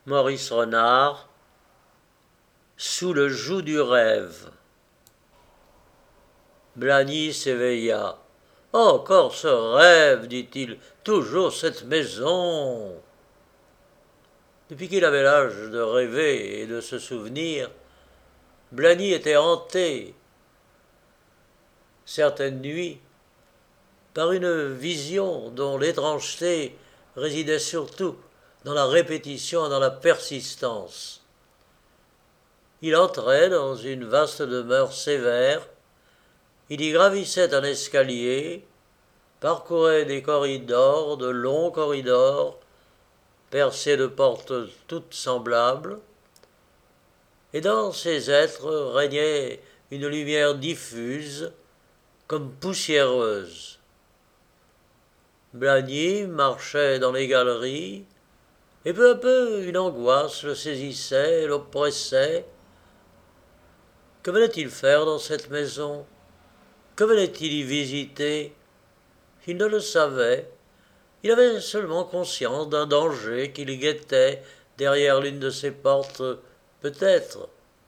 Maurice Renard, sous le joug du rêve. Blagny s'éveilla. Encore ce rêve, dit-il, toujours cette maison. Depuis qu'il avait l'âge de rêver et de se souvenir, Blagny était hanté, certaines nuits, par une vision dont l'étrangeté résidait surtout dans la répétition et dans la persistance. Il entrait dans une vaste demeure sévère, il y gravissait un escalier, parcourait des corridors, de longs corridors, percés de portes toutes semblables, et dans ces êtres régnait une lumière diffuse, comme poussiéreuse. Blagny marchait dans les galeries, et peu à peu une angoisse le saisissait, l'oppressait. Que venait-il faire dans cette maison? Que venait-il y visiter? Il ne le savait. Il avait seulement conscience d'un danger qui le guettait derrière l'une de ces portes, peut-être.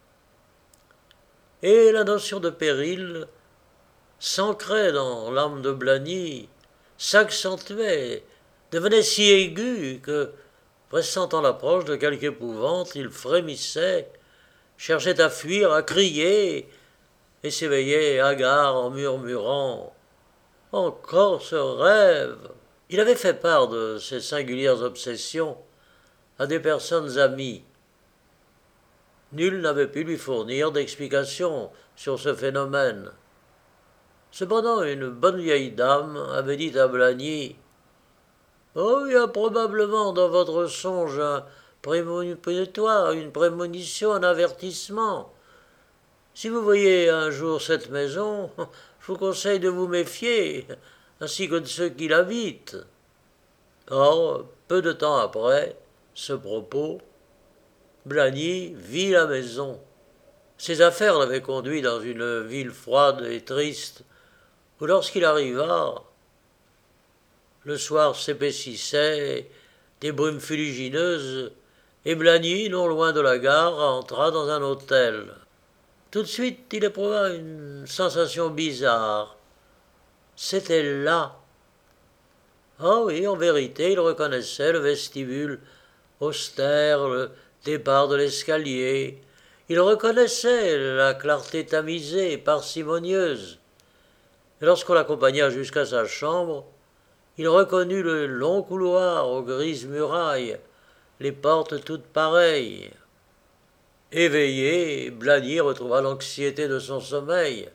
Et la notion de péril s'ancrait dans l'âme de Blagny, s'accentuait, devenait si aiguë que, pressentant l'approche de quelque épouvante, il frémissait, cherchait à fuir, à crier, et s'éveillait hagard en murmurant « Encore ce rêve !» Il avait fait part de ses singulières obsessions à des personnes amies. Nul n'avait pu lui fournir d'explication sur ce phénomène. Cependant, une bonne vieille dame avait dit à Blagny « Oh, il y a probablement dans votre songe un prémonitoire, une prémonition, un avertissement. Si vous voyez un jour cette maison, je vous conseille de vous méfier, ainsi que de ceux qui l'habitent. » Or, peu de temps après ce propos, Blagny vit la maison. Ses affaires l'avaient conduit dans une ville froide et triste, où lorsqu'il arriva, le soir s'épaississait, des brumes fuligineuses, et Blagny, non loin de la gare, entra dans un hôtel. Tout de suite, il éprouva une sensation bizarre. C'était là. Ah oui, en vérité, il reconnaissait le vestibule austère, le départ de l'escalier. Il reconnaissait la clarté tamisée, parcimonieuse. Et lorsqu'on l'accompagna jusqu'à sa chambre, il reconnut le long couloir aux grises murailles, les portes toutes pareilles. Éveillé, Blagny retrouva l'anxiété de son sommeil.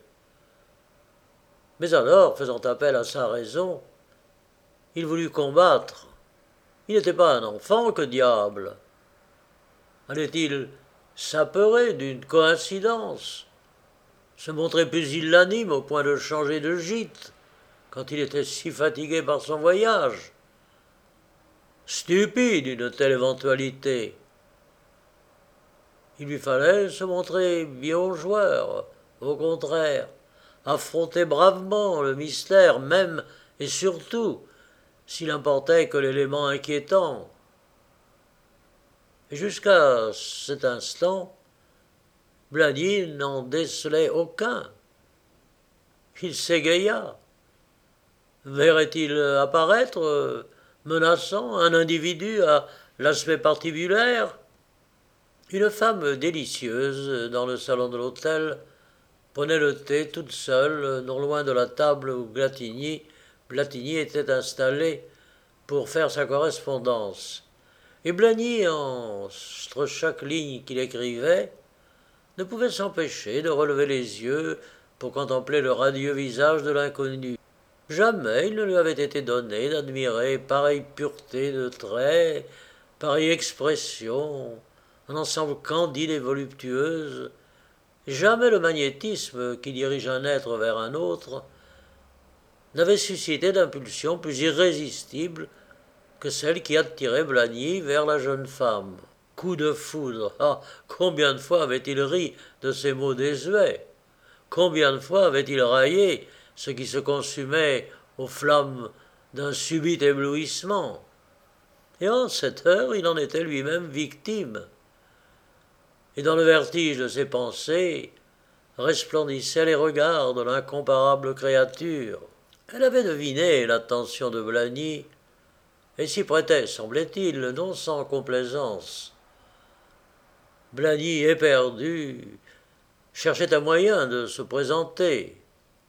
Mais alors, faisant appel à sa raison, il voulut combattre. Il n'était pas un enfant, que diable! Allait-il s'apeurer d'une coïncidence, se montrer pusillanime au point de changer de gîte, quand il était si fatigué par son voyage? Stupide une telle éventualité. Il lui fallait se montrer bien joueur, au contraire, affronter bravement le mystère, même et surtout, s'il importait que l'élément inquiétant. Et jusqu'à cet instant, Blagny n'en décelait aucun. Il s'égaya. Verrait-il apparaître, menaçant, un individu à l'aspect partibulaire? Une femme délicieuse, dans le salon de l'hôtel, prenait le thé toute seule, non loin de la table où Blatigny était installé pour faire sa correspondance. Et Blagny, entre chaque ligne qu'il écrivait, ne pouvait s'empêcher de relever les yeux pour contempler le radieux visage de l'inconnu. Jamais il ne lui avait été donné d'admirer pareille pureté de traits, pareille expression, un ensemble candide et voluptueuse. Jamais le magnétisme qui dirige un être vers un autre n'avait suscité d'impulsion plus irrésistible que celle qui attirait Blagny vers la jeune femme. Coup de foudre. Ah, combien de fois avait-il ri de ces mots désuets? Combien de fois avait-il raillé ce qui se consumait aux flammes d'un subit éblouissement? et en cette heure il en était lui-même victime. Et dans le vertige de ses pensées resplendissaient les regards de l'incomparable créature. Elle avait deviné l'attention de Blagny, et s'y prêtait, semblait-il, non sans complaisance. Blagny, éperdu, cherchait un moyen de se présenter.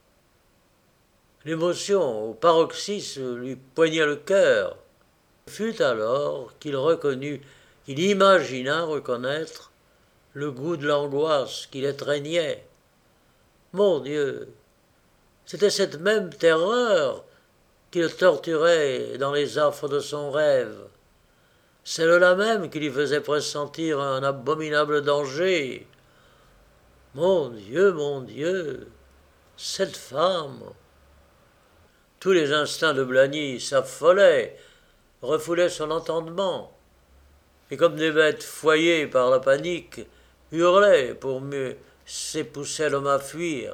L'émotion, au paroxysme, lui poignait le cœur. Ce fut alors qu'il reconnut, qu'il imagina reconnaître le goût de l'angoisse qui l'étreignait. Mon Dieu, c'était cette même terreur qui le torturait dans les affres de son rêve, celle-là même qui lui faisait pressentir un abominable danger. Mon Dieu, cette femme. Tous les instincts de Blagny s'affolaient, refoulaient son entendement, et comme des bêtes foyées par la panique, hurlaient pour mieux s'épousser l'homme à fuir.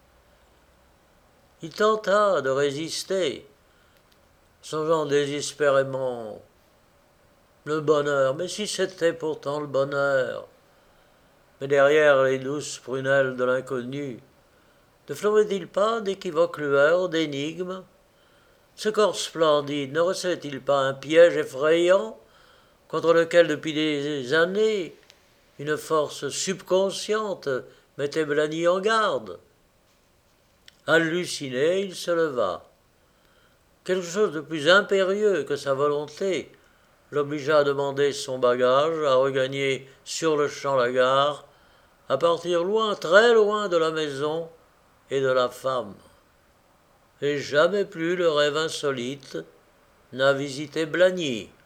Il tenta de résister, songeant désespérément le bonheur, mais si c'était pourtant le bonheur. Mais derrière les douces prunelles de l'inconnu, ne fleurait-il pas d'équivoques lueurs, d'énigmes? Ce corps splendide ne recevait-il pas un piège effrayant, contre lequel depuis des années une force subconsciente mettait Blagny en garde? Halluciné, il se leva. Quelque chose de plus impérieux que sa volonté l'obligea à demander son bagage, à regagner sur-le-champ la gare, à partir loin, très loin de la maison et de la femme. Et jamais plus le rêve insolite n'a visité Blagny.